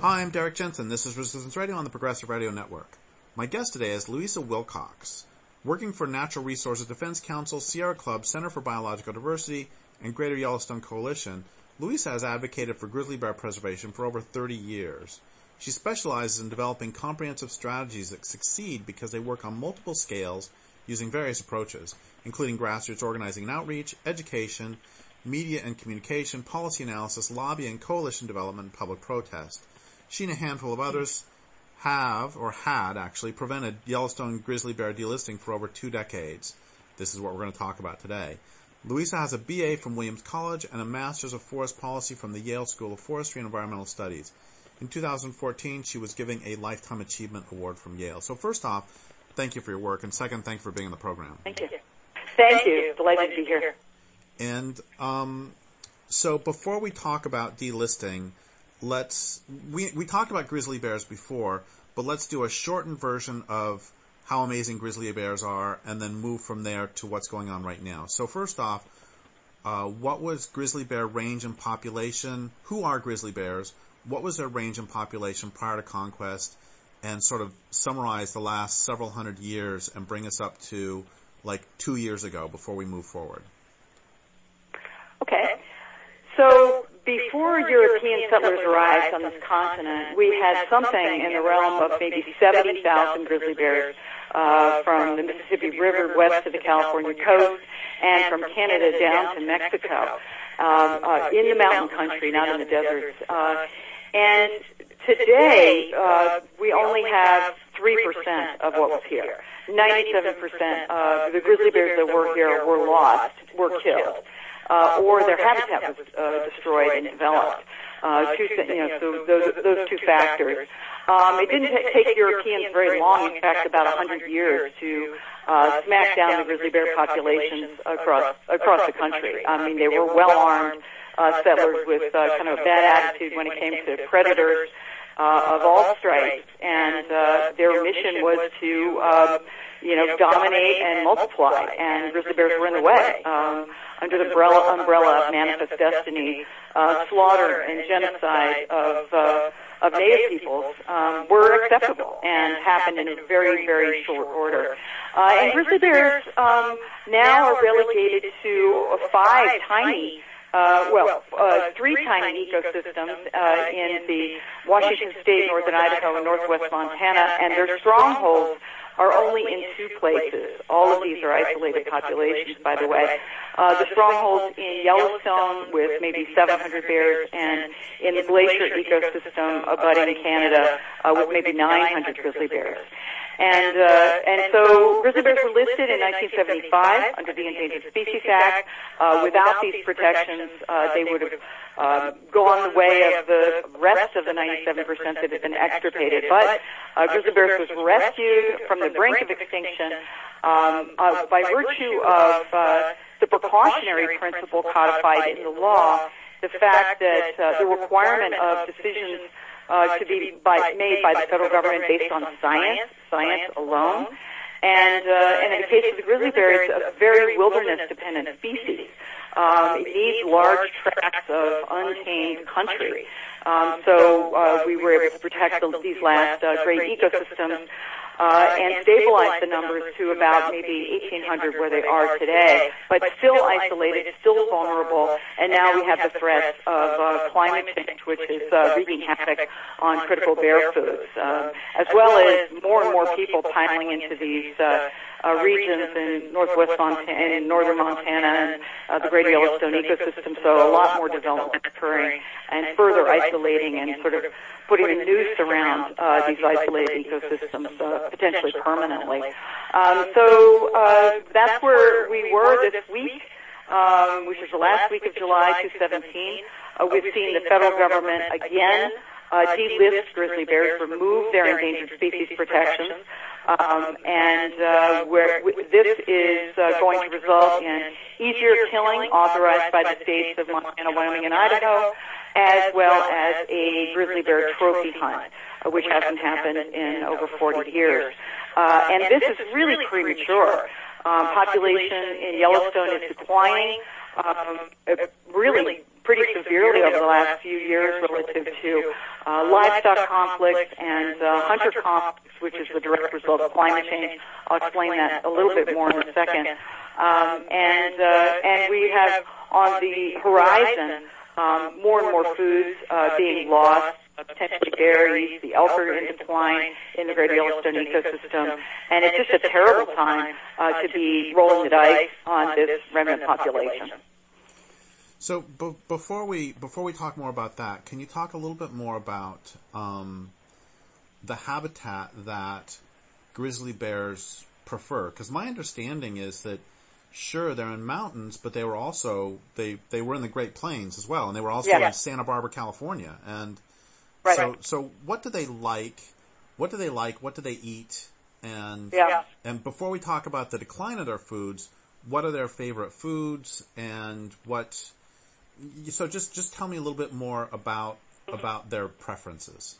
Hi, I'm Derek Jensen. This is Resistance Radio on the Progressive Radio Network. My guest today is Louisa Wilcox. Working for Natural Resources Defense Council, Sierra Club, Center for Biological Diversity, and Greater Yellowstone Coalition, Louisa has advocated for grizzly bear preservation for over 30 years. She specializes in developing comprehensive strategies that succeed because they work on multiple scales using various approaches, including grassroots organizing and outreach, education, media and communication, policy analysis, lobbying, coalition development, and public protest. She and a handful of others had prevented Yellowstone grizzly bear delisting for over 2 decades. This is what we're going to talk about today. Louisa has a BA from Williams College and a Master's of Forest Policy from the Yale School of Forestry and Environmental Studies. In 2014, she was given a Lifetime Achievement Award from Yale. So first off, thank you for your work, and second, thank you for being on the program. Thank you. Thank you. Delighted to be here. And so before we talk about delisting, we talked about grizzly bears before, but let's do a shortened version of how amazing grizzly bears are and then move from there to what's going on right now. So first off, what was grizzly bear range and population? Who are grizzly bears? What was their range and population prior to conquest? And sort of summarize the last several hundred years and bring us up to like 2 years ago before we move forward. Okay. So before European settlers arrived on this continent, we had something in the realm of maybe 70,000 grizzly bears from the Mississippi River west of the California coast and from Canada down to Mexico in the mountain country, not in the deserts. And today, we only have 3% of what was here. 97% of the grizzly bears that were here were lost, were killed, or their habitat was destroyed and developed. So those two factors. It didn't take Europeans very long, in fact, about 100 years to smack down the grizzly bear populations across the country. I mean, they were well-armed settlers with kind of a bad attitude when it came to predators of all stripes, and their mission was to dominate and multiply, and grizzly bears were in the way. Under the umbrella of Manifest Destiny, slaughter and genocide of Native peoples were acceptable and happened in a very, very short order. And grizzly bears now are relegated to 3 tiny ecosystems in the Washington State, northern Idaho, and northwest Montana, and their strongholds are only in 2 places. All of these are isolated populations, by the way. The strongholds in Yellowstone with maybe 700 bears, and in the glacier ecosystem abutting Canada with maybe 900 grizzly bears. And so grizzly bears were listed in 1975 under the Endangered Species Act. Without these protections, they would have gone the way of the rest of the 97% that had been extirpated. But grizzly bears was rescued from the brink of extinction by virtue of the precautionary principle codified in the law, the fact that the requirement of decisions to be made by the federal government based on science alone. And in the case of the grizzly bear, it's a very wilderness-dependent species. It needs large tracts of untamed country. So we were able to protect these last great ecosystems and stabilize the numbers to about maybe 1,800 where they are today, but still isolated, still vulnerable, and now we have the threat of climate change, which is wreaking havoc on critical bear foods, as well as more and more people piling into these regions in northwest Montana and northern Montana and the Greater Yellowstone ecosystem, so a lot more development occurring and further isolating and sort of putting a noose around these isolated ecosystems, potentially permanently. So that's where we were this week, which is the last week of July 2017. We've seen the federal government again delist grizzly bears, remove their endangered species protections, and this is going to result in easier killing authorized by the states of Montana, Wyoming, and Idaho, as well as a grizzly bear trophy hunt, which hasn't happened in over 40 years. And this is really premature. Population in Yellowstone is declining really pretty severely over the last few years relative to livestock conflicts and hunter conflicts, which is the direct result of climate change. I'll explain that a little bit more in a second. And we have on the horizon more and more foods being lost, potentially berries, the elk are in decline in the Greater Yellowstone ecosystem, and it's just a terrible time to be rolling the dice on this remnant population. So before we talk more about that, can you talk a little bit more about the habitat that grizzly bears prefer? Because my understanding is that sure, they're in mountains, but they were also they were in the Great Plains as well, and they were also in Santa Barbara, California. And so what do they like? What do they eat? And before we talk about the decline of their foods, what are their favorite foods and what? So just tell me a little bit more about their preferences.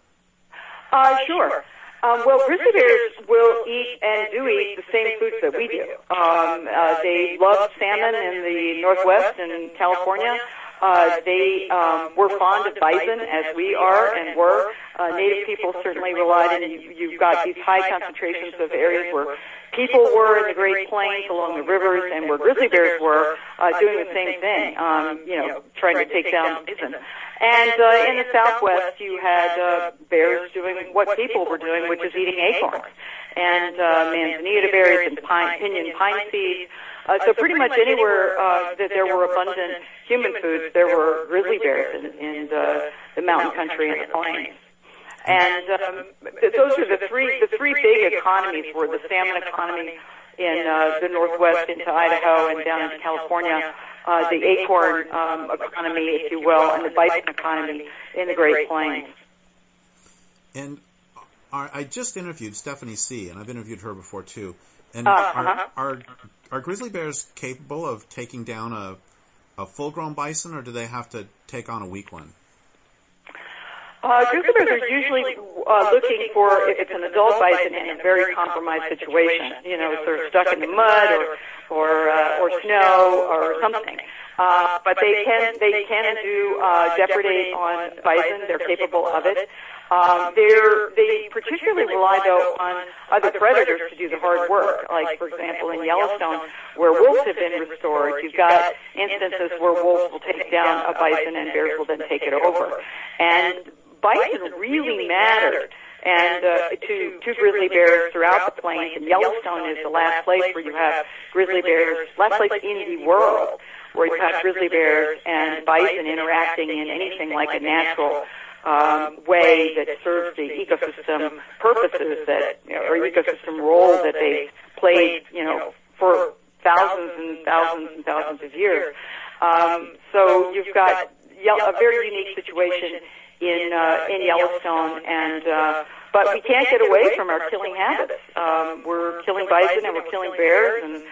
Sure. Well, grizzly bears will eat and do eat the same foods that we do. They love salmon in the Northwest and California. They were fond of bison, as we are and were. Native people certainly relied, and you've got these high concentrations of areas where people were in the Great Plains along the rivers and where grizzly bears were doing the same thing, trying to take down bison. And in the Southwest, you had bears doing what people were doing, which is eating acorns and manzanita berries and pinyon pine seeds. So pretty much anywhere that there were abundant human foods, there were grizzly bears in the mountain country and the plains. And those are the three big economies were the salmon economy in the Northwest into Idaho and down into California, the acorn economy, if you will, and the bison economy in the Great Plains. And I just interviewed Stephanie C., and I've interviewed her before too. And are grizzly bears capable of taking down a full-grown bison, or do they have to take on a weak one? Grizzly bears are usually looking for, if it's an adult bison in a very compromised situation, sort of stuck in the mud or snow or something. But they can do depredate on bison. They're capable of it. They particularly rely, though, on other predators to do the hard work. Like, for example, in Yellowstone, where wolves have been restored, you've got instances where wolves will take down a bison and bears will then take it over. And bison really mattered to grizzly bears throughout the plains, and Yellowstone is the last place where you have grizzly bears, last place in the world where you have grizzly bears and bison interacting in anything like a natural way that serves the ecosystem purposes or ecosystem role that they played, for thousands and thousands and thousands of years. So you've got a very unique situation in Yellowstone, but we can't get away from our killing habits. We're killing bison and we're killing bears, and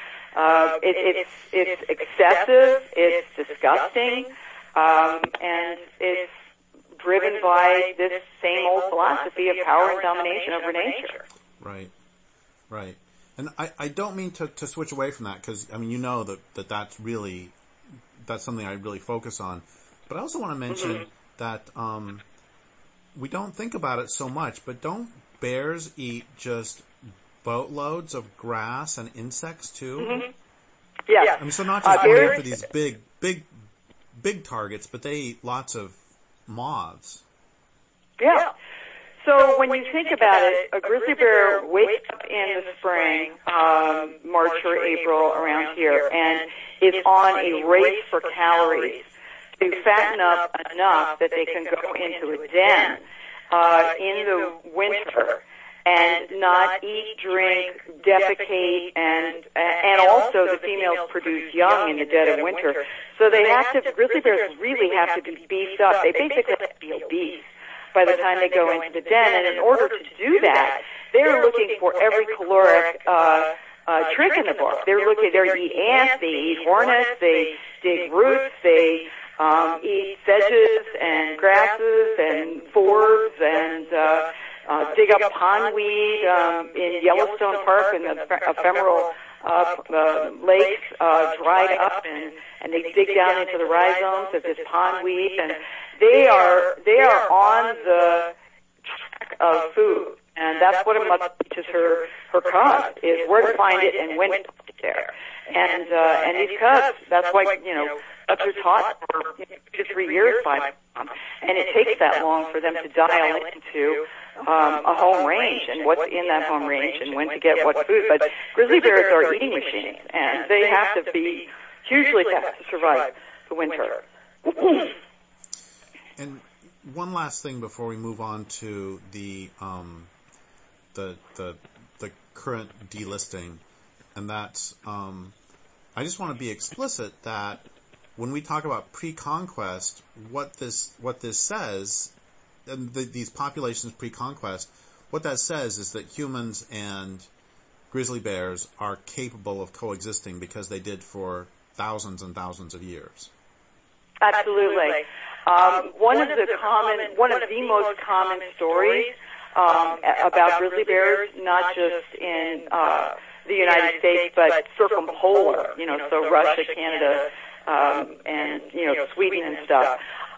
it's excessive, it's disgusting, and it's driven by this same old philosophy of power and domination over nature. Right. And I don't mean to switch away from that, because, that's something I really focus on. But I also want to mention that we don't think about it so much, but don't bears eat just boatloads of grass and insects too? Mm-hmm. Yeah. So not just going for these big targets, but they eat lots of moths. Yeah. So when you think about it, a grizzly bear wakes up in the spring, March or April around here, and is on a race for calories to fatten up enough that they can go into a den in the winter and not eat, drink, defecate, and also the females produce young in the dead of winter. So grizzly bears really have to be beefed up. They basically have to be obese by the time they go into the den, and in order to do that, they're looking for every caloric trick in the book. They eat ants, they eat hornets, they dig roots, they eat sedges and grasses and forbs and dig up pondweed in Yellowstone Park in the ephemeral lakes dried up, and they dig down into the rhizomes of this pondweed, and they are on the track of food. And that's what a mother teaches her cubs, is where to find it and when to put it there. And these cubs, that's why, cubs are taught for 2 to 3 years by mom. And it takes that long for them to dial into a home range and what's in that home range and when to get what food. But grizzly bears are eating machines, and they have to be hugely fast to survive the winter. And one last thing before we move on to the current delisting, and that's I just want to be explicit that when we talk about pre-conquest, what this says, and these populations pre-conquest, what that says is that humans and grizzly bears are capable of coexisting because they did for thousands and thousands of years. Absolutely. One of the most common stories about grizzly bears, not just in the United States, but circumpolar, so Russia, Canada, and Sweden and stuff,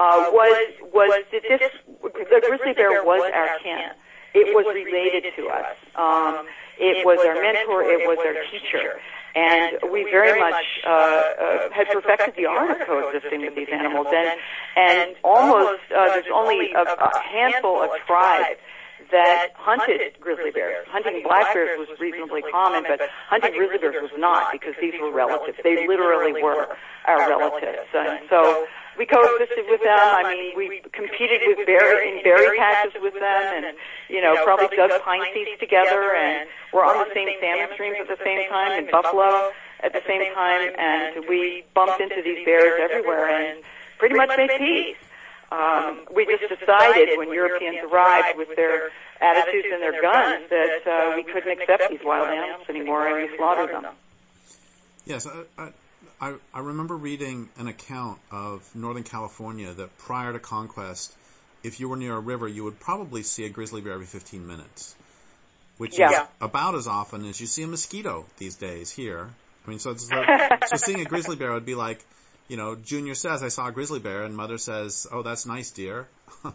was that the grizzly bear was our kin. It was related to us. It was our mentor. It was our teacher. And we very much had perfected the art of coexisting with these animals. And almost there's only a handful of tribes that hunted grizzly bears. Hunting black bears was reasonably common, but hunting grizzly bears was not, because these were relatives. They literally were our relatives. And so we coexisted with them. I mean, we competed in berry patches with them, and, probably dug pine seeds together, and were on the same salmon streams at the same time, and buffalo at the same time, and we bumped into these bears everywhere and pretty much made peace. We just decided when Europeans arrived with their attitudes and their guns that we couldn't accept these wild animals anymore, and we slaughtered them. Yes, I remember reading an account of Northern California that prior to conquest, if you were near a river, you would probably see a grizzly bear every 15 minutes, which is about as often as you see a mosquito these days here. I mean, so seeing a grizzly bear would be like, Junior says, I saw a grizzly bear, and Mother says, oh, that's nice, dear.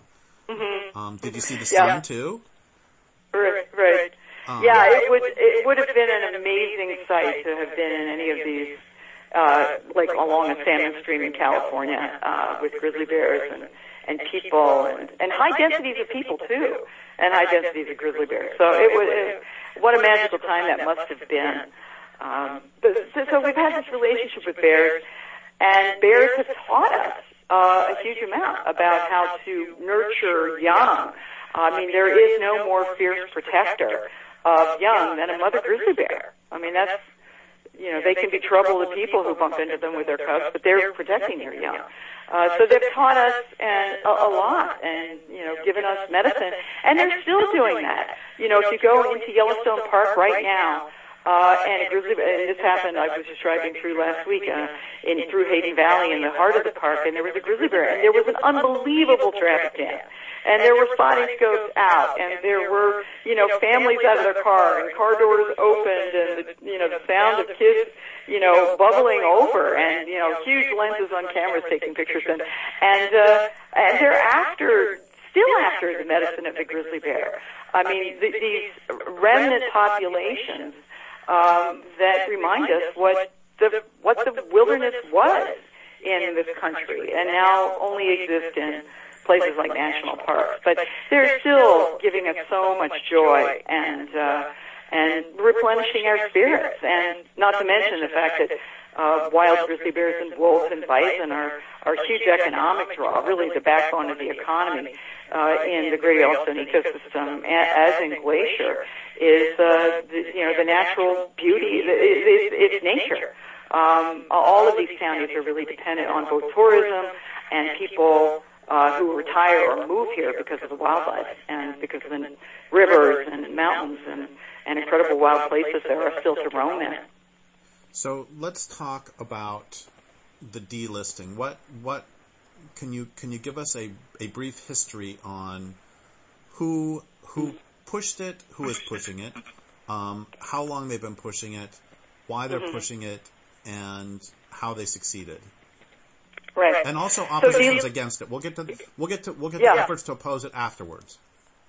Did you see the sun, too? Right. It would have been an amazing sight to have been in any of these, like along a salmon stream in California, with grizzly bears and people, and high densities of people, too, and high densities of grizzly bears. So what a magical time that must have been. So we've had this relationship with bears. And bears have taught us a huge amount about how to nurture young. I mean, there is no more fierce protector of young than a mother grizzly bear. I mean, that's, they can be trouble to people who bump into them with their cubs, but they're protecting their young. So they've taught us a lot and, given us medicine. And they're still doing that. If you go into Yellowstone Park right now, and this happened, I was just driving through last week, through Hayden Valley in the heart of the park, and there was a grizzly bear, and there was an unbelievable traffic jam. And there were spotting scopes out, and there were, families out of their car, and car doors opened, and, the sound of kids, bubbling over, and, huge lenses on cameras taking pictures, and they're still after the medicine of the grizzly bear. I mean, these remnant populations, that remind us what the wilderness was in this country, and now only exist in places like national parks. But they're still giving us so much joy and replenishing our spirits, and not to mention the fact that wild grizzly bears and wolves and bison are huge economic draw, really the backbone of the economy in the Great Yellowstone ecosystem, as in Glacier, is the natural beauty. It's nature. All of these counties are really dependent on both tourism and people who retire or move here because of the wildlife and because of the rivers and mountains and incredible wild places there are still to roam in. So let's talk about the delisting. What can you give us a brief history on who pushed it, who is pushing it, how long they've been pushing it, why they're pushing it, and how they succeeded. Right. And also oppositions against it. We'll get to the efforts to oppose it afterwards.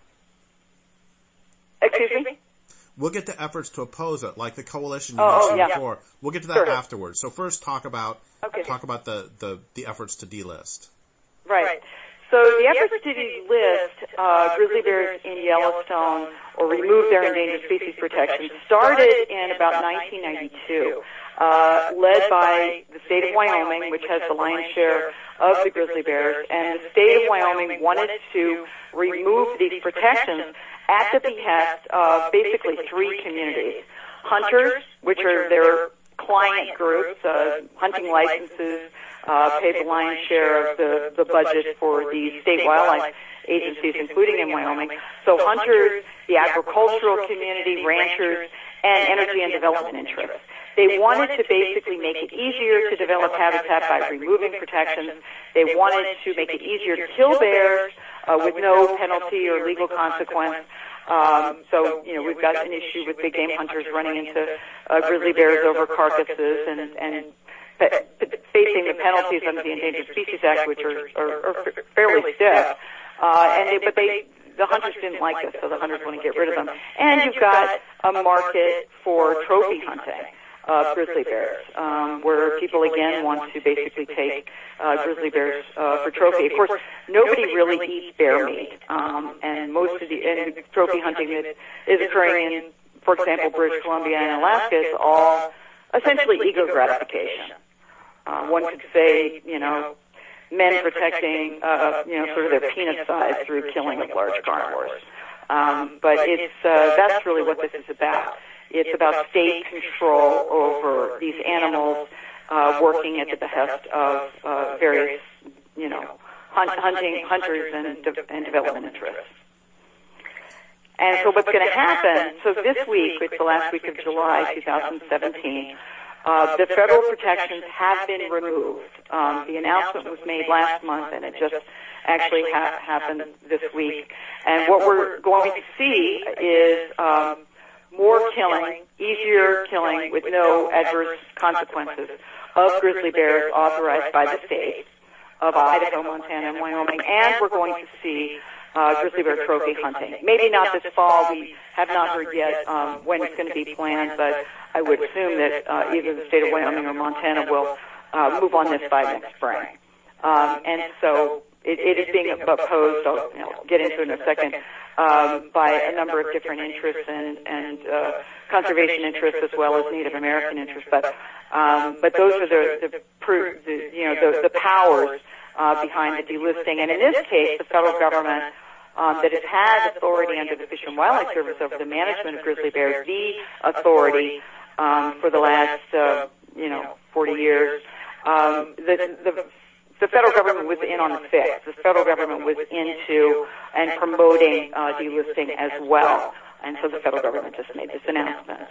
Excuse me? We'll get to efforts to oppose it, like the coalition you mentioned before. We'll get to that afterwards. So first, talk about the efforts to delist. Right. So the efforts to delist grizzly bears in Yellowstone or remove their endangered species protection started in about 1992, led by the state of Wyoming, which has the lion's share of the grizzly bears, and the state of Wyoming wanted to remove these protections at the behest of basically three communities. Hunters, which are their client groups, hunting licenses, pay the lion's share of the budget for the state wildlife agencies, including in Wyoming. So hunters, the agricultural community, ranchers, and energy and development interests. They wanted to basically make it easier to develop habitat by removing protections. They wanted to make it easier to kill bears with no penalty or legal consequence. So, we've got an issue with big game hunters running into grizzly bears over carcasses and facing the penalties under the Endangered Species Act, which are fairly stiff. But the hunters didn't like this, so the hunters want to get rid of them. And you've got a market for trophy hunting of grizzly bears, where people again want to basically take grizzly bears for trophy. Of course, nobody really eats bear meat, and most of the trophy hunting that is occurring in, for example, British Columbia and Alaska is all essentially ego gratification. One could say, men protecting, sort of their penis size through killing of large carnivores. But that's really what this is about. It's about state control over these animals, working at the behest of various, hunters and development interests. And so what's going to happen? So this week, it's the last week of July 2017. The federal protections have been removed. The announcement was made last month, and it just actually happened this week. And what we're going to see is more killing, easier killing with no adverse consequences of grizzly bears authorized by the states of Idaho, Montana, and Wyoming. And we're going to see grizzly bear trophy hunting. Maybe not this fall. We have not heard yet when it's going to be planned, but I would assume that either the state of Wyoming or Montana will move on this by next spring. And so it is being opposed, I'll get into it in a second, by a number of different interests and conservation interests as well as Native American interests. But those are the powers behind the delisting. And in this case, the federal government that has had authority under the Fish and Wildlife Service over the management of grizzly bears, the authority for the last 40 years. The federal government was in on the fix. The federal government was into and promoting delisting as well, and so the federal government just made this announcement.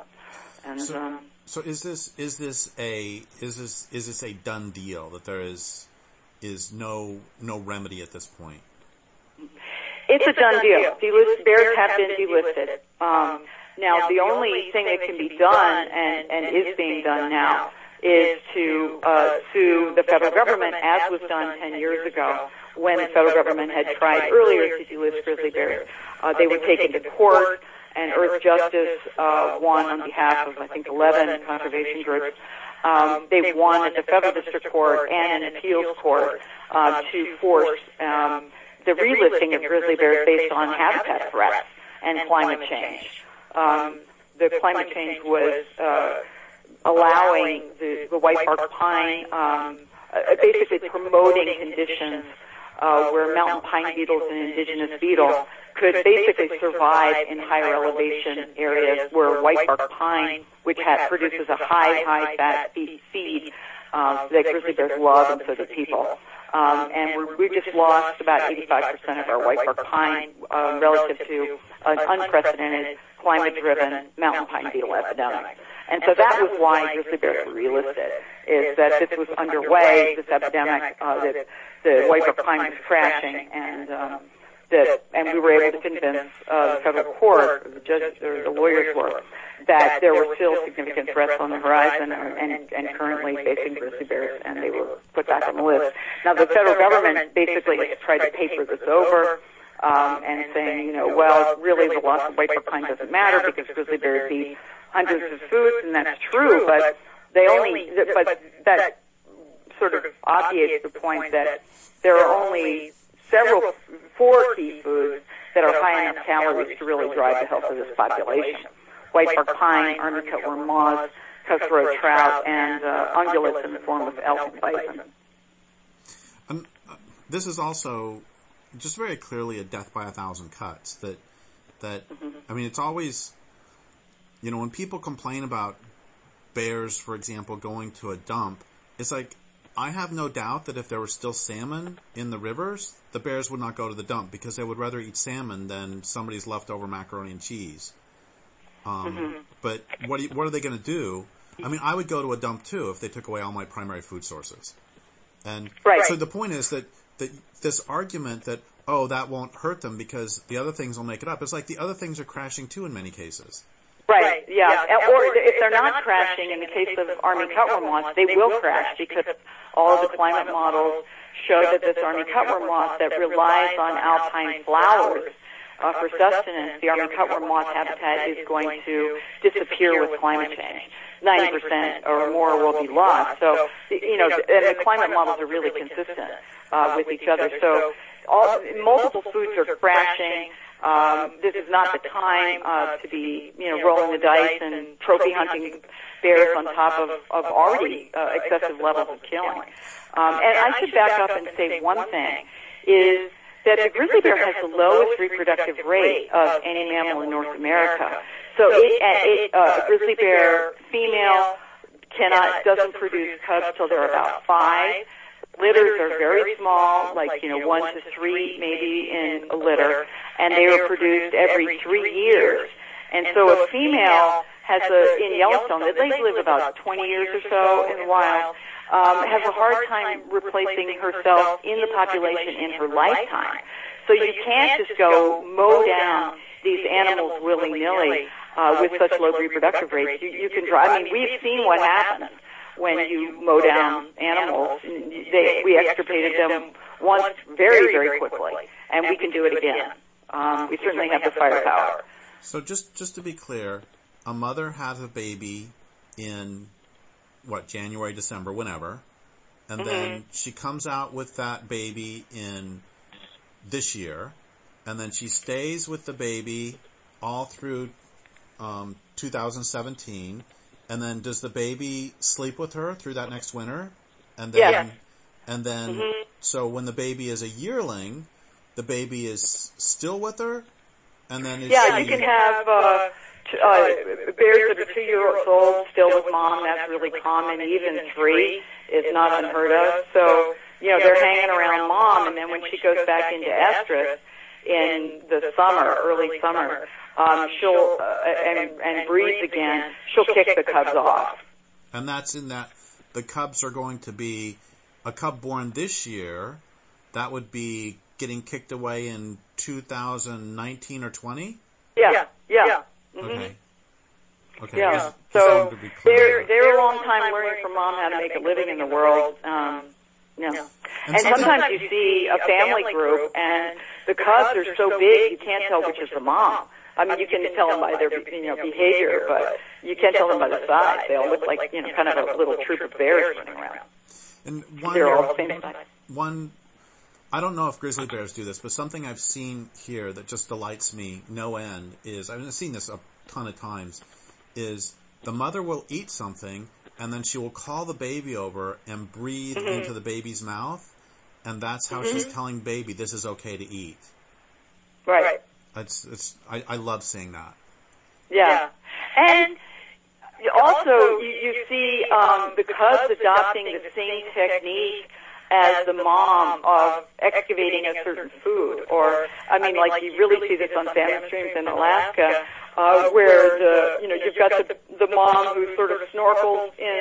So is this a done deal, that there is no remedy at this point? It's a done deal. Bears have been delisted. Now, the only thing that can be done and is being done now is to sue the federal government, as was done 10 years ago when the federal government had tried earlier to delist grizzly bears. They were taken to court, and Earth Justice won on behalf of, I think, 11 conservation groups. They won at the federal district court and an appeals court to force the relisting of grizzly bears based on habitat threats and climate change. The climate change was allowing the white bark pine, basically promoting conditions where mountain pine beetles and indigenous beetles could basically survive in higher elevation areas where white bark pine, which produces a high fat feed that grizzly bears love, and so do people. And we've just lost about 85% of our white bark pine relative to an unprecedented climate-driven mountain pine beetle epidemic. And so that was why grizzly bears were relisted, is that this was underway, this epidemic, that the white bark pine was crashing, and and we were able to convince the federal court, or the judge, or the lawyers were, that there were still significant threats on the horizon and currently facing grizzly bears, and they were put back on the list. Now, the federal government basically has tried to paper this over and saying, well, really the loss of white pine doesn't matter because grizzly bears eat hundreds of foods, and that's true, but that sort of obviates the point that there are only four key foods that are high enough calories to really drive the health of this population. White bark pine, army cutworm moths, cutthroat trout, and ungulates in the form of elk and bison. This is also just very clearly a death by 1,000 cuts. I mean, it's always, when people complain about bears, for example, going to a dump, it's like, I have no doubt that if there were still salmon in the rivers, the bears would not go to the dump because they would rather eat salmon than somebody's leftover macaroni and cheese. But what are they going to do? I mean, I would go to a dump too if they took away all my primary food sources. And so the point is that this argument that, that won't hurt them because the other things will make it up. It's like the other things are crashing too in many cases. Right, yeah. Or if they're not crashing, in the case of army cutworm moths, they will crash because all of the climate models show that this army cutworm moth that relies on alpine flowers for sustenance, the army cutworm moth habitat is going to disappear with climate change. 90% or more will be lost. So, and the climate models are really consistent with each other. So multiple foods are crashing. This is not the time to be, rolling the dice and trophy hunting bears on top of already excessive levels of killing. And I should back up and say one thing is that the grizzly bear has the lowest reproductive rate of any mammal in North America. So a grizzly bear female doesn't produce cubs till they're about 5. Litters are very small, like 1 to 3 maybe in a litter, and they are produced every 3 years. And so a female in Yellowstone, they live about 20 years or so in the wild, has a hard time replacing herself in the population in her lifetime. So you can't just go mow down these animals willy-nilly with such low reproductive rates. You can we've seen what happens when you mow down animals. We extirpated them once very, very quickly, and we can do it again. We certainly have the firepower. So just to be clear, a mother has a baby in, January, December, whenever, and then she comes out with that baby in this year, and then she stays with the baby all through 2017, and then does the baby sleep with her through that next winter? And then, so when the baby is a yearling, the baby is still with her, and then you can have bears that are 2 years old still with mom. That's really common. Even 3 is not unheard of. So they're hanging around mom, and then when she goes back into estrus in the summer, early summer, she'll and breeds again. She'll kick the cubs off. And that's in that the cubs are going to be a cub born this year. That would be getting kicked away in 2019 or 20. Yeah. Okay. Yeah. So they're a long time learning from mom how to make a living in the world. And sometimes you see a family group, and the cubs are so big you can't tell which is the mom. I mean, you can tell them by their behavior, but you can't tell them by the size. They all look like kind of a little troop of bears running around. And they're all the same size. I don't know if grizzly bears do this, but something I've seen here that just delights me no end is, I've seen this a ton of times, is the mother will eat something and then she will call the baby over and breathe into the baby's mouth, and that's how she's telling baby this is okay to eat. Right. I love seeing that. Yeah. And also you see the cubs adopting the same technique as the mom of excavating a certain food. Or, like you really see this on salmon streams in Alaska, where you've got the mom who sort of snorkels in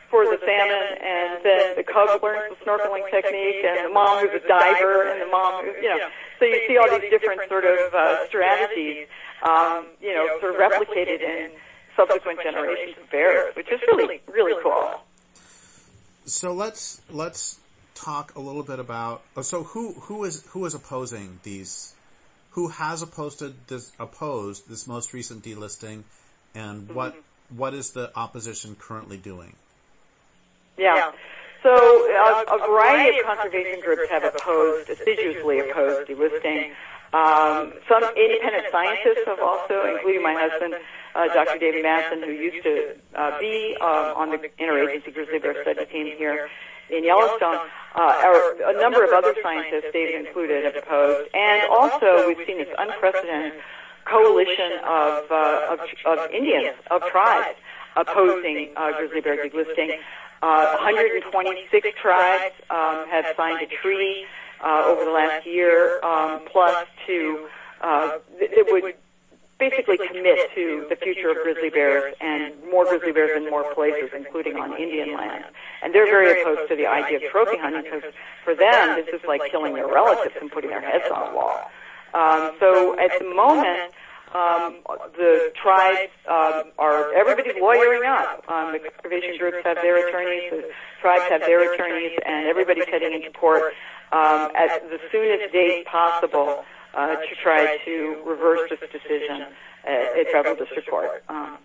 for the salmon, and then the cub learns the snorkeling technique, and the mom who's a diver, and the mom who's, so you see all these different sort of strategies, sort of replicated in subsequent generations of bears, which is really, really cool. So let's talk a little bit about, so who is opposing these, who has opposed this most recent delisting, and what is the opposition currently doing? Yeah. So a variety of conservation groups have assiduously opposed delisting. Some independent scientists have also, including my husband, Dr. David Madsen, who used to be on the interagency grizzly bear study team here in Yellowstone. A number of other scientists, David included, have opposed. And also, we've seen this unprecedented coalition of Indians, of tribes, opposing grizzly bear delisting. 126 tribes have signed a treaty over the last year, plus it would basically commit to the future of grizzly bears and more grizzly bears in more places, including on Indian lands. And they're very opposed to the idea of trophy hunting because for them, this is like killing their relatives and putting their heads on a wall. So at the moment, the tribes everybody's lawyering up. The conservation groups have their attorneys, the tribes have their attorneys, and everybody's heading into court at the soonest date possible to try to reverse this decision at federal district court.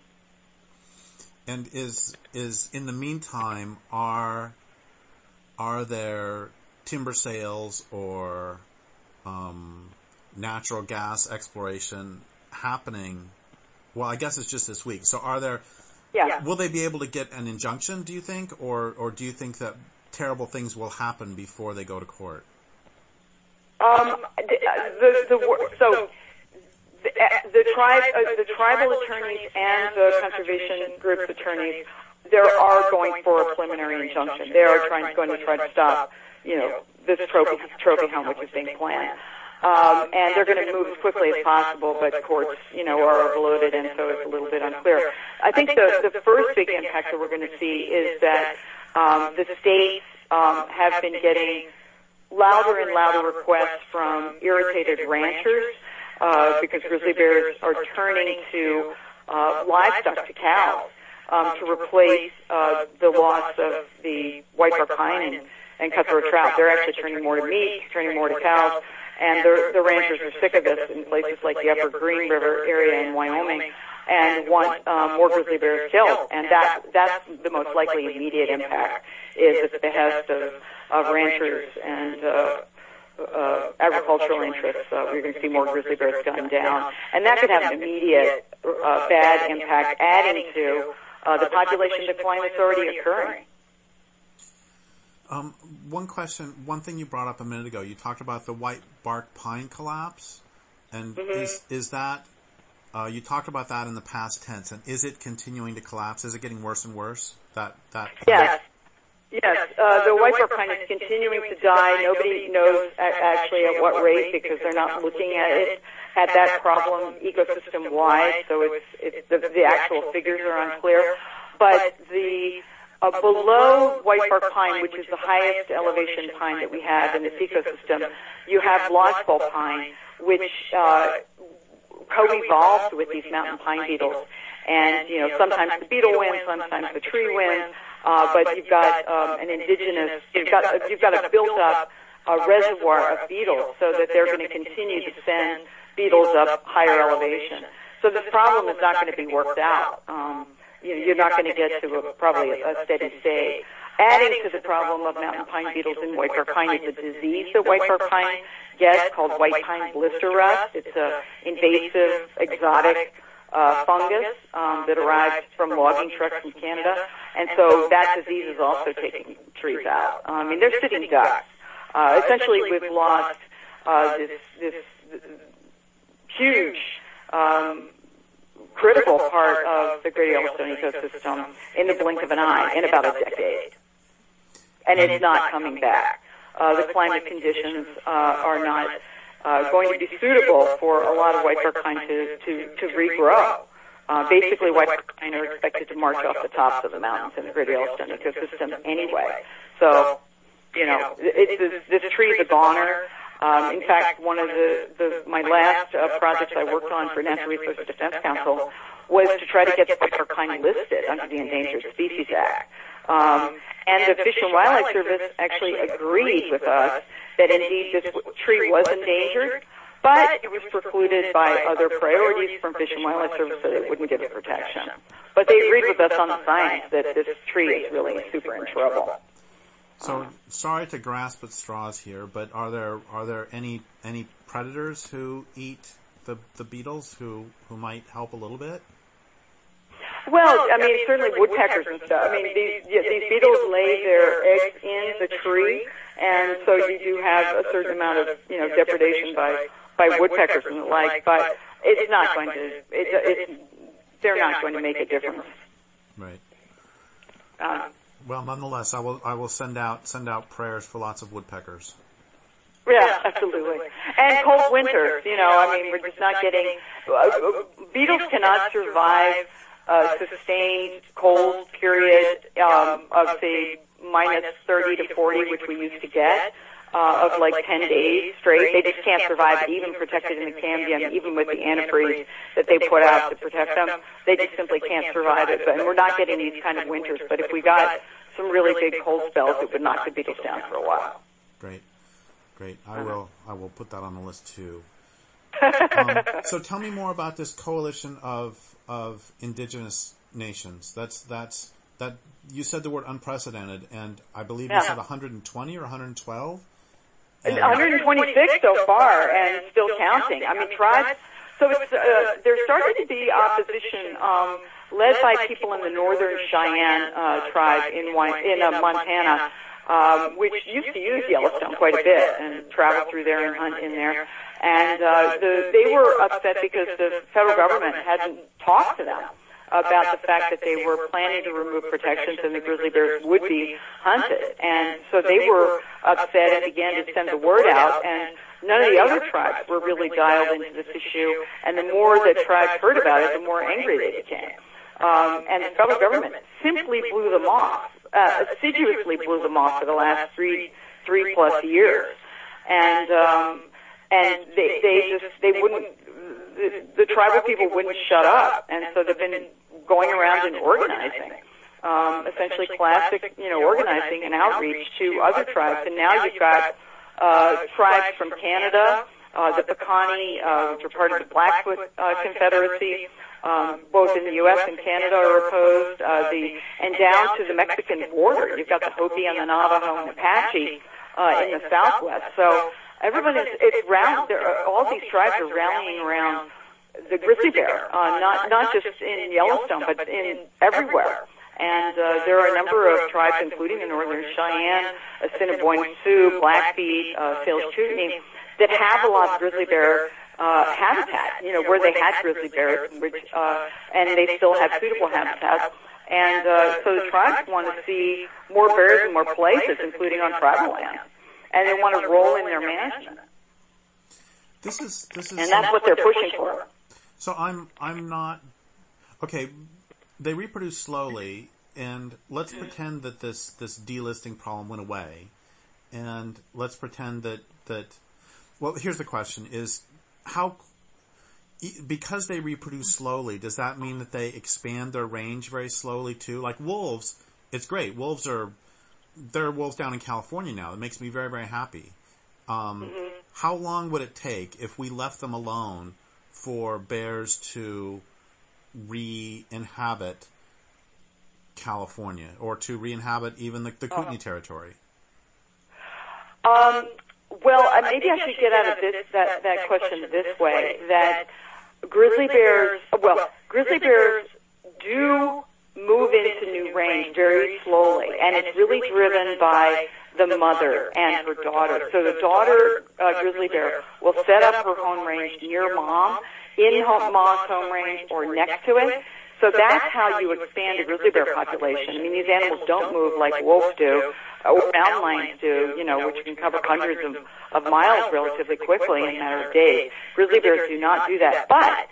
And is in the meantime, are there timber sales or natural gas exploration happening? Well, I guess it's just this week. So are there, will they be able to get an injunction, do you think? Or do you think that terrible things will happen before they go to court? The tribal attorneys and the conservation group's attorneys, they are going for a preliminary injunction. They are going to try to stop, this trophy hunt which is being planned. And they're going to move as quickly as possible, but courts, are overloaded, and so it's a little bit unclear. I think the first big impact that we're going to see is that the states have been getting louder and louder requests from irritated ranchers because grizzly bears are turning to livestock, to cows, to replace the loss of the white bark pine and cutthroat trout. They're actually turning more to meat, turning more to cows. And the ranchers are sick of this in places like the Upper Green River area in Wyoming and want more grizzly bears killed. And that's the most likely immediate impact is at the behest of ranchers and agricultural interests. We're going to see more grizzly bears gunned down. And that could have an immediate bad impact, adding to the population decline that's already occurring. One thing you brought up a minute ago, you talked about the white bark pine collapse, and is that, you talked about that in the past tense, and is it continuing to collapse? Is it getting worse and worse? Yes. The white bark pine is continuing to die. Nobody knows actually at what rate because they're not looking at that problem ecosystem wide, so it's the actual figures are unclear. But below white bark pine, which is the highest elevation pine that we have in this ecosystem, you have lodgepole pine, which co-evolved with these mountain pine beetles. And, sometimes the beetle wins, sometimes the tree wins, but you've got you've got a built-up reservoir of beetles so that they're going to continue to send beetles up higher elevation. So this problem is not going to be worked out. You're not going to get to probably a steady state. Adding to the problem of mountain pine beetles and white bark pine is a disease that white bark pine gets called white pine blister rust. It's an invasive, exotic fungus that arrives from logging trucks from Canada, and so that disease is also taking trees out. They're sitting ducks. Essentially, we've lost this huge critical part of the Great Yellowstone ecosystem in the blink of an eye in about a decade. And it's not coming back. The climate conditions are not going to be suitable for a lot of white bark pine to regrow. Basically, white pine are expected to march off the tops of the mountains in the Greater Yellowstone ecosystem anyway. So, this tree is a goner. In fact, one of my last projects I worked on for Natural Resources Defense Council was to try to get the white pine listed under the Endangered Species Act. And the Fish and Wildlife Service actually agreed with us that indeed this tree was endangered, but it was precluded by other priorities from Fish and Wildlife Service, so they wouldn't give it protection. But they agreed with us on the science that this tree is really super in trouble. So, sorry to grasp at straws here, but are there any predators who eat the beetles who might help a little bit? Well, I mean, certainly woodpeckers and stuff. I mean, these beetles lay their eggs in the tree, and so you do have a certain amount of, depredation by woodpeckers and the like, but it's not going to, they're not going to make a difference. Right. Well, nonetheless, I will send out prayers for lots of woodpeckers. Yeah, absolutely. And cold winters, we're just not getting, beetles cannot survive sustained cold period of, say, minus 30 to 40, which we used to get, of like 10 days straight. They just can't survive, even protected in the Cambium, even with the antifreeze that they put out to protect them. They just simply can't survive it. And we're not getting these kind of winters, but if we got some really big cold spells, it would knock the beetles down for a while. Great. I will put that on the list too. So tell me more about this coalition of indigenous nations. That you said the word unprecedented, and I believe you said 120 or 112? 126 so far, and still counting. I mean, tribes. So it's there started to be opposition led by people in the Northern Cheyenne tribe in Montana, which used to use Yellowstone quite a bit and travel through there and hunt in there. And they were upset because the federal government hadn't talked to them about the fact that they were planning to remove protections and the grizzly bears would be hunted. And so they were upset and began to send the word out, and none of the other tribes were really dialed into this issue. And the more that tribes heard about it, the more angry they became. And the federal government simply blew them off, assiduously blew them off for the last three plus years. And they wouldn't, the tribal people wouldn't shut up, and so they've been going around and organizing, essentially classic, organizing and outreach to other tribes. And now you've got tribes from Canada, the Piikani, which are part of the Blackfoot Confederacy, both in the U.S. and Canada are opposed, and down to the Mexican border. You've got the Hopi and the Navajo and Apache in the Southwest. So everyone it's round. All these tribes are rallying around the grizzly bear, not just in Yellowstone, but in everywhere. And there are a number of tribes, including the Northern Cheyenne, Assiniboine Sioux, Blackfeet, Salish Kootenai, that have a lot of grizzly bear habitat. Where they had grizzly bears, and they still have suitable habitats. And so the tribes want to see more bears in more places, including on tribal land. And they want to roll in their management. This is and that's what they're pushing for. So I'm not okay. They reproduce slowly, and let's pretend that this delisting problem went away, and let's pretend that. Well, here's the question: is how, because they reproduce slowly, does that mean that they expand their range very slowly too? Like wolves, it's great. There are wolves down in California now. It makes me very, very happy. How long would it take if we left them alone for bears to re-inhabit California, or to re-inhabit even the Kootenai territory? Well, maybe I should get out of that question this way, that grizzly bears do move into new range very slowly, and it's really driven by the mother and her daughter. So the daughter grizzly bear will set up her home range near mom, in mom's home range, or next to it. So that's how you expand a grizzly bear population. I mean, these animals don't move like wolves do, or mountain lions do, which can cover hundreds of miles relatively quickly in a matter of days. Grizzly bears do not do that. But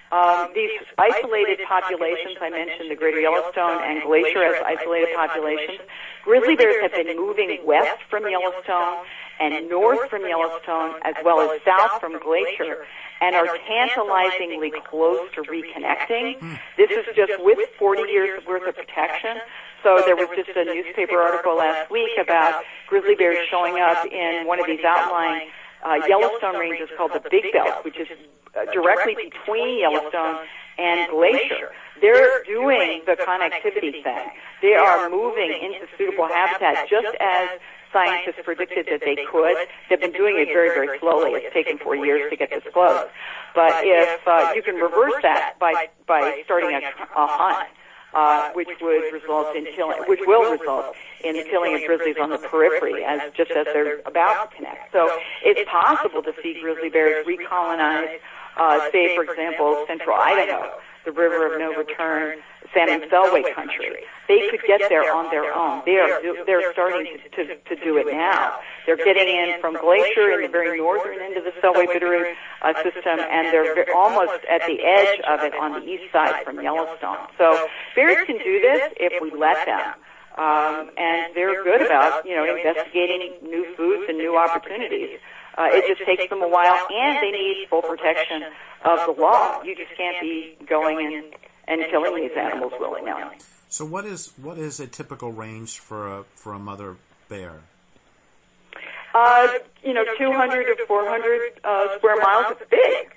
These isolated populations, I mentioned the Greater Yellowstone and Glacier as isolated populations. Grizzly bears have been moving west from Yellowstone and north from Yellowstone as well as south from Glacier and are tantalizingly close to reconnecting. This is just with 40 years worth of protection. So there was just a newspaper article last week about grizzly bears showing up in one of these outlying Yellowstone ranges called the Big Belt, which is directly between Yellowstone and Glacier. They're doing the connectivity thing. They are moving into suitable habitat just as scientists predicted that they could. They've been doing it very, very slowly. It's taken 4 years to get this close. But if you can reverse that by starting a hunt, which would result in killing, which will result in the killing of grizzlies on the periphery, just as they're about to connect. So it's possible to see grizzly bears recolonize, say, for example, central Idaho, the River of No Return, Salmon Selway country. They could get there on their own. They're starting to do it now. They're getting in from Glacier in the very northern end of the Selway Bitterroot system, and they're almost at the edge of it on the east side from Yellowstone. So bears can do this if we let them. And they're good about, investigating new foods and new opportunities. It just takes them a while, and they need full protection of the law. You just can't be going in and killing these animals willy-nilly. So what is a typical range for a mother bear? 200 to 400 square miles. It's big.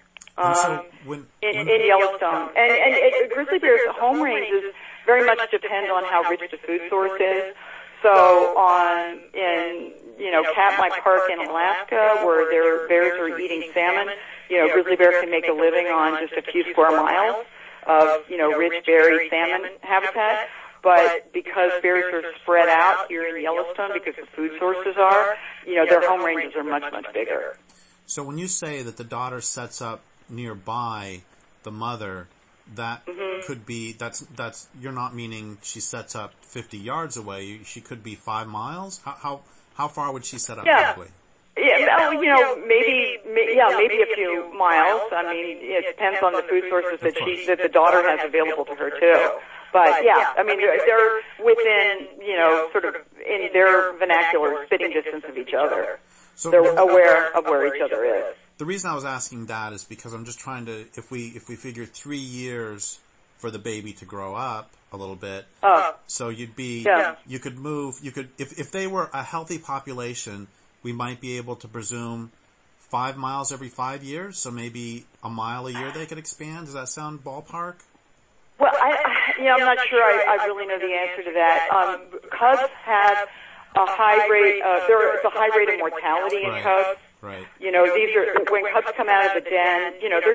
In Yellowstone. And grizzly bears' home ranges very much depend on how rich the food source is. So in Katmai Park in Alaska, where their bears are eating salmon, grizzly bears can make a living on just a few square miles of, rich berry salmon habitat. But because bears are spread out here in Yellowstone, because the food sources are, their home ranges are much, much bigger. So when you say that the daughter sets up nearby the mother, that could be, that's, you're not meaning she sets up 50 yards away. She could be 5 miles. How far would she set up probably? Yeah, maybe a few miles. I mean, it depends on the food sources that the daughter has available to her too. But yeah, I mean, they're within, sort of in their vernacular, spitting distance of each other. So they're aware of where each other is. The reason I was asking that is because I'm just trying to, if we figure 3 years for the baby to grow up a little bit, so you could move, if they were a healthy population, we might be able to presume 5 miles every 5 years, so maybe a mile a year they could expand. Does that sound ballpark? Well, I'm not sure I really know the answer to that. Cubs have a high rate, there's a high rate of mortality in cubs. Right. These are, when cubs come out of the den, they're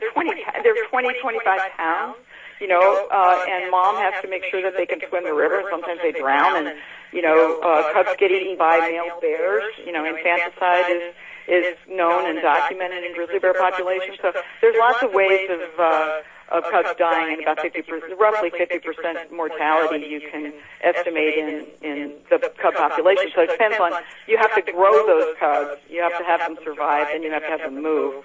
25 pounds, and mom has to make sure that they can swim the river. Sometimes they drown, and, cubs get eaten by male bears. Infanticide is known and documented in grizzly bear populations. So there's lots of ways of cubs dying, and about roughly 50% mortality you can estimate in the cub population. So it depends on, you have to grow those cubs, you have to have them survive, and you have to have them move.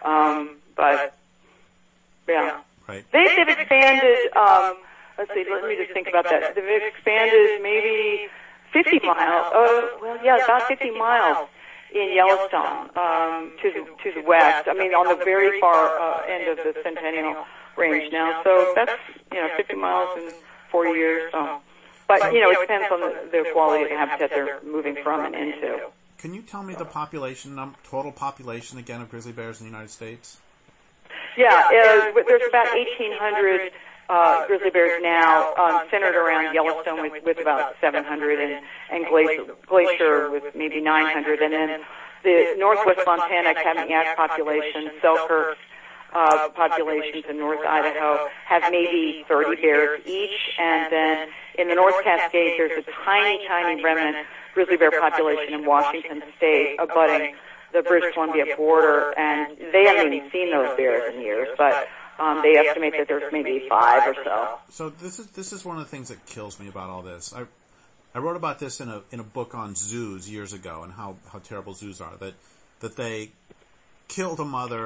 But yeah. Right. They've expanded, let's see, let me just think about that. They've expanded maybe 50 miles, about 50 miles in Yellowstone, to the west. I mean, on the very far end of the Centennial Range now. So that's, 50 miles in 4 years. But, it depends on the quality of the habitat they're moving from and into. Can you tell me the total population again of grizzly bears in the United States? Yeah, there's about 1,800 grizzly bears now, centered around Yellowstone with about 700, and Glacier with maybe 900, and then the northwest Montana Katmai population, Selkirk populations in North Idaho have maybe 30 bears each, and then in the North Cascades there's a tiny remnant grizzly bear population in Washington State abutting the British Columbia border, and they haven't even seen those bears in years, but they estimate that there's maybe 5 or so. So this is one of the things that kills me about all this. I wrote about this in a book on zoos years ago and how terrible zoos are, that they killed a mother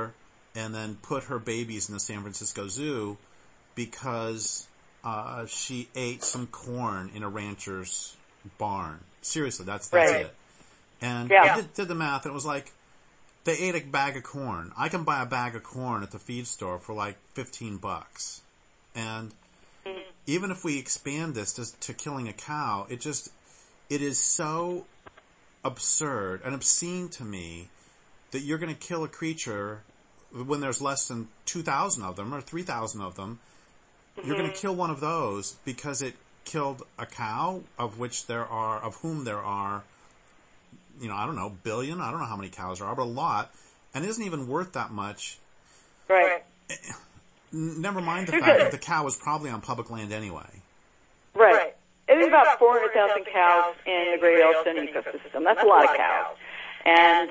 and then put her babies in the San Francisco Zoo because she ate some corn in a rancher's barn. Seriously, that's it. And I did the math, and it was like, they ate a bag of corn. I can buy a bag of corn at the feed store for like $15. And even if we expand this to killing a cow, it is so absurd and obscene to me that you're going to kill a creature when there's less than 2,000 of them or 3,000 of them. You're going to kill one of those because it killed a cow of whom there are, I don't know, billion. I don't know how many cows there are, but a lot, and it isn't even worth that much. Right. Never mind the fact that the cow was probably on public land anyway. Right. There's about 400,000 cows in the Great Yellowstone ecosystem. That's a lot of cows. And,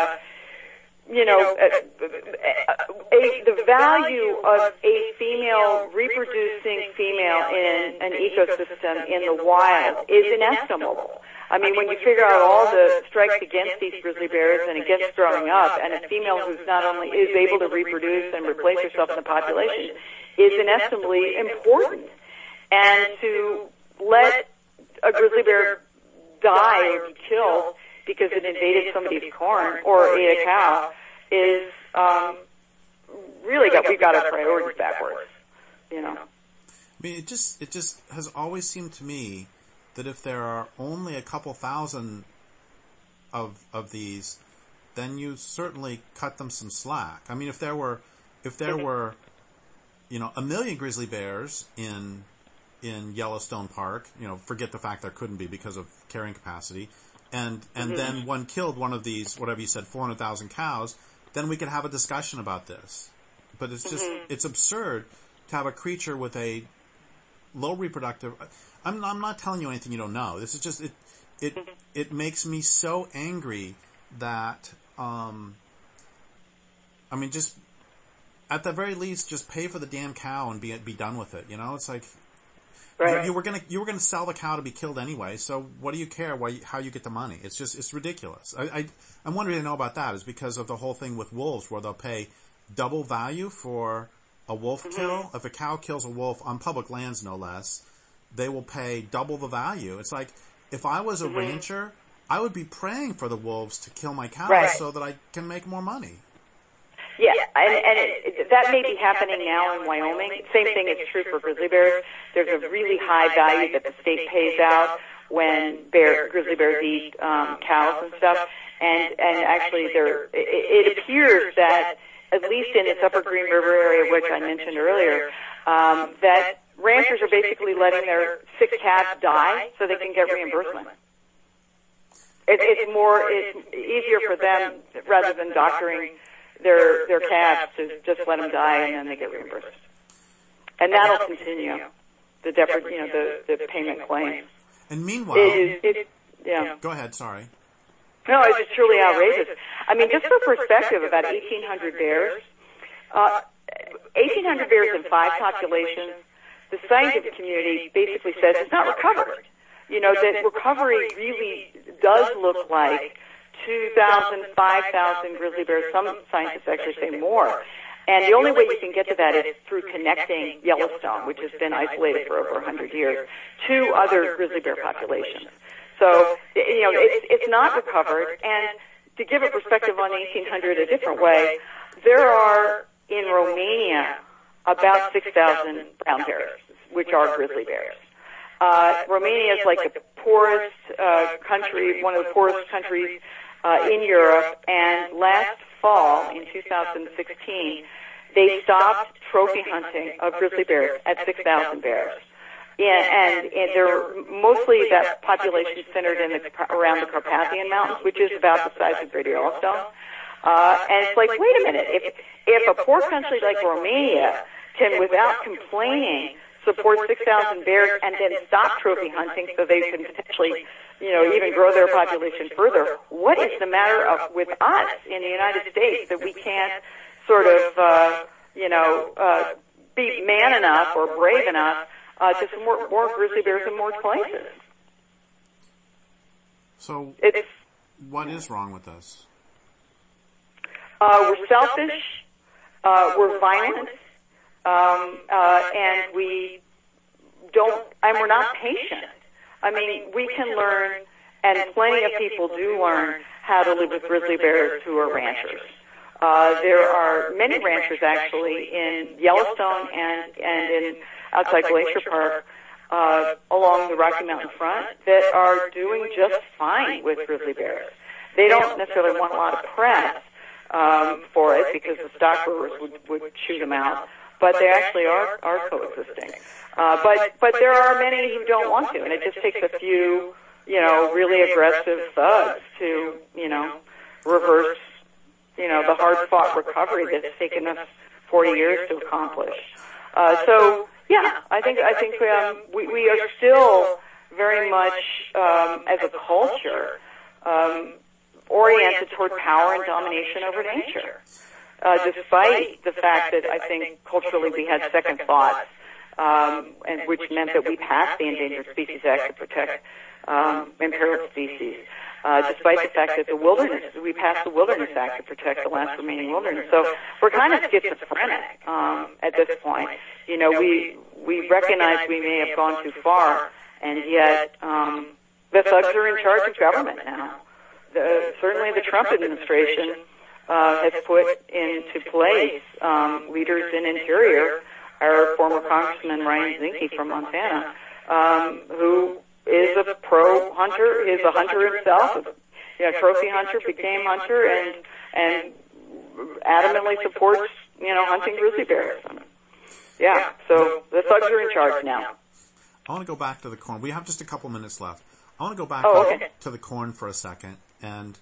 the value of a female, reproducing female in an ecosystem in the wild is inestimable. I mean, when you figure out all the strikes against these grizzly bears and against growing up, and a female who's not only is able to reproduce and replace herself in the population is inestimably important. And to let a grizzly bear die or be killed because it invaded somebody's corn or ate a cow is we've got our priorities backwards. I mean, it just has always seemed to me that if there are only a couple thousand of these, then you certainly cut them some slack. I mean, if there were, a million grizzly bears in Yellowstone Park, forget the fact there couldn't be because of carrying capacity, and then one killed one of these, whatever you said, 400,000 cows, then we could have a discussion about this. But it's just, it's absurd to have a creature with a low reproductive. I'm not telling you anything you don't know. This is just it makes me so angry that just at the very least, just pay for the damn cow and be done with it. It's like you were gonna sell the cow to be killed anyway. So what do you care how you get the money? It's ridiculous. I'm wondering to know about that is because of the whole thing with wolves where they'll pay double value for a wolf kill. If a cow kills a wolf on public lands, no less, they will pay double the value. It's like, if I was a rancher, I would be praying for the wolves to kill my cows so that I can make more money. Yeah, and that may be happening now in Wyoming. Same thing is true for grizzly bears. There's a really high value that the state pays out when grizzly bears eat cows and stuff. And actually, it appears that, at least in this Upper Green River area, which I mentioned earlier, that ranchers are basically letting their sick calves die so they can get reimbursement. It's easier for them rather than doctoring their calves to just let them die and then they get reimbursed. And that'll continue the payment claims. And meanwhile, go ahead. Sorry. No, it's just truly outrageous. I mean, just for perspective, about 1,800 bears, 1,800 bears in 5 populations. The scientific community basically says it's not recovered. That recovery really does look like 2,000, 5,000 grizzly bears. Some scientists actually say more. And the only way you can get to that is through connecting Yellowstone, which has been isolated for over 100 years, to other grizzly bear populations. So, it's not recovered. And to give a perspective on 1,800 a different way, there are in Romania about 6,000 brown bears, which are grizzly bears. Romania is like the poorest country, one of the poorest countries in Europe, and last fall, in 2016, they stopped trophy hunting of grizzly bears at 6,000 bears. And they're mostly that population centered around the Carpathian Mountains, which is about the size of Greater Yellowstone. And it's like, wait a minute, if a poor country like Romania can, without complaining, support 6,000 bears and then stop trophy hunting so they can potentially, even grow their population further, what is the matter with us in the United States that we can't sort of, be man enough or brave enough to support more grizzly bears in more places? So, what is wrong with us? We're selfish. we're violent, and we're not patient. I mean, we can learn, and plenty of people do learn how to live with grizzly bears who are ranchers. There are many ranchers actually in Yellowstone and in outside Glacier Park, along the Rocky Mountain front that are doing just fine with grizzly bears. They don't necessarily want a lot of press for it because the stock growers would shoot them out, but they actually are coexisting. But there are many who don't want to, and it just takes a few, really aggressive thugs to, reverse, the hard-fought recovery that's taken us 40 years to accomplish. I think we are still very much, as a culture, oriented toward power and domination over nature, despite the fact that I think culturally we had second thoughts, and which meant that we passed the Endangered Species Act to protect impaired species. Despite the fact that we passed the Wilderness Act to protect the last remaining wilderness. So we're kind of schizophrenic at this point. We recognize we may have gone too far, and yet the thugs are in charge of government now. Certainly the Trump administration has put into place leaders in Interior, our former Congressman Ryan Zinke from Montana, who is a pro-hunter, is a hunter himself, trophy hunter, became hunter, and adamantly supports, hunting grizzly bears. So the thugs are in charge now. I want to go back to the corn. We have just a couple minutes left. I want to go back to the corn for a second and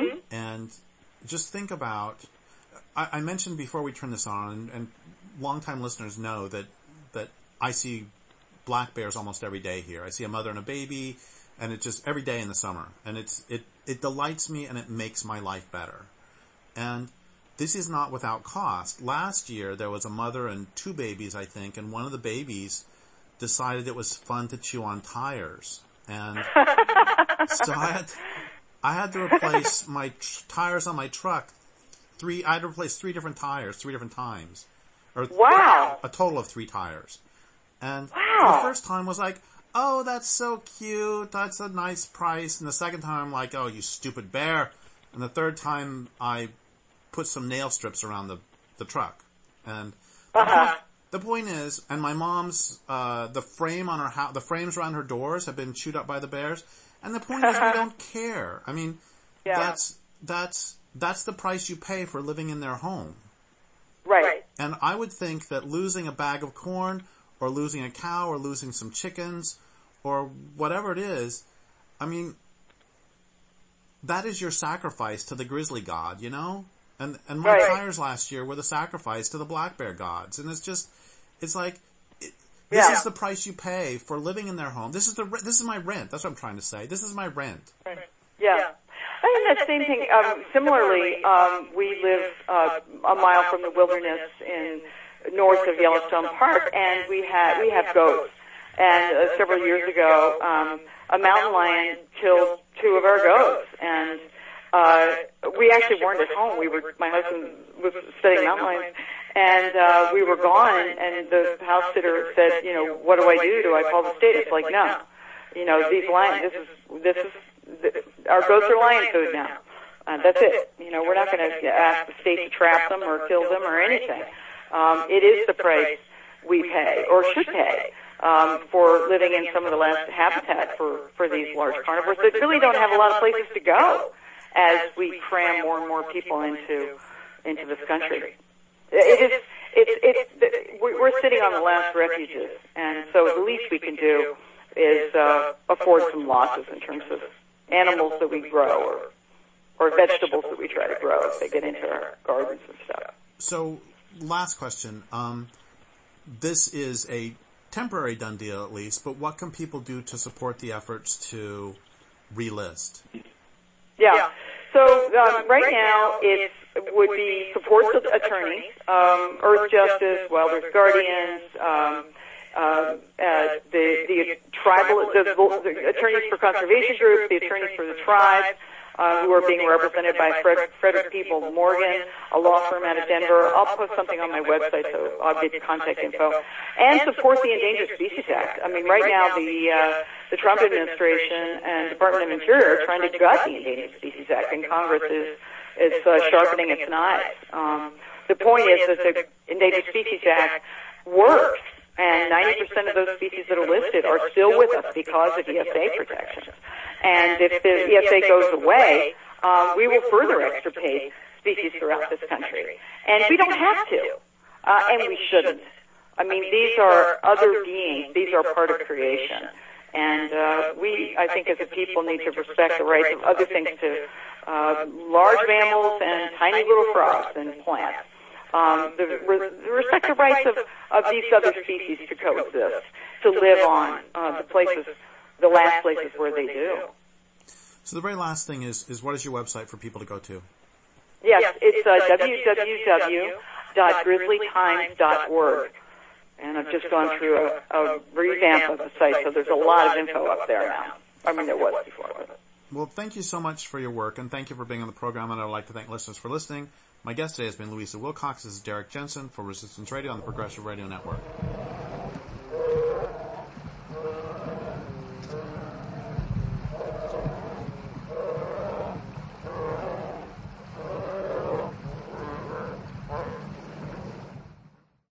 just think about, I mentioned before we turn this on, and longtime listeners know that I see black bears almost every day here. I see a mother and a baby, and it just every day in the summer, and it delights me and it makes my life better. And this is not without cost. Last year there was a mother and two babies, I think, and one of the babies decided it was fun to chew on tires, and so I had to replace my tires on my truck. I had to replace 3 different tires 3 different times, or a total of 3 tires. And the first time was like, oh, that's so cute, that's a nice price. And the second time I'm like, oh, you stupid bear. And the third time I put some nail strips around the truck. And the point is, and my mom's, the frame on her house, the frames around her doors have been chewed up by the bears. And the point is, we don't care. I mean, that's the price you pay for living in their home. Right. And I would think that losing a bag of corn, or losing a cow, or losing some chickens, or whatever it is, I mean, that is your sacrifice to the grizzly god, And my tires last year were the sacrifice to the black bear gods. And it's like, this is the price you pay for living in their home. This is my rent. That's what I'm trying to say. This is my rent. Right. Yeah. I think that same thing. Similarly, we live a mile from the wilderness in north of Yellowstone Park, and we have goats. And several years ago, a mountain lion killed 2 of our goats, and we actually weren't at home. My husband was studying mountain lions, and we were gone. And the house sitter said, what do I do? Do I call the state? It's like, no. These lions. This is our goats are lion food now. That's it. We're not going to ask the state to trap them or kill them or anything. It is the price we pay, or should pay, for living in some of the last habitat for these large carnivores that really don't have a lot of places to go as we cram more and more people into this country. We're sitting on the last refuges, and so the least we can do is afford some losses in terms of animals that we grow or vegetables that we try to grow if they get into our gardens and stuff. So, last question. This is a temporary done deal at least, but what can people do to support the efforts to relist? Yeah. So right now it would be support the attorneys, Earth Justice, Wilderness Guardians, the tribal, the attorneys for conservation groups, the attorneys for the tribes, who are being represented by Frederick People Morgan, a law firm out of Denver. I'll post something on my website, so I'll get contact info. And support the Endangered Species Act. I mean, right now the Trump administration and Department of Interior are trying to gut the Endangered Species Act, and Congress is sharpening its knives. The point is that the Endangered Species Act works, and 90% of those species that are listed are still with us because of ESA protections. And if the ESA goes away, we will further extirpate species throughout this country. And we don't have to, and we shouldn't. I mean, these are other beings. These are part of creation. And we, I think, as a people, need to respect the rights of other things too, large mammals and tiny little frogs and plants. Respect the rights of these other species to coexist, to live on the last places where they do. So the very last thing is what is your website for people to go to? Yes, it's www.grizzlytimes.org. And I've just gone through a revamp of the site, so there's a lot of info up there now. I mean, there was before. Well, thank you so much for your work, and thank you for being on the program, and I would like to thank listeners for listening. My guest today has been Louisa Wilcox. This is Derek Jensen for Resistance Radio on the Progressive Radio Network.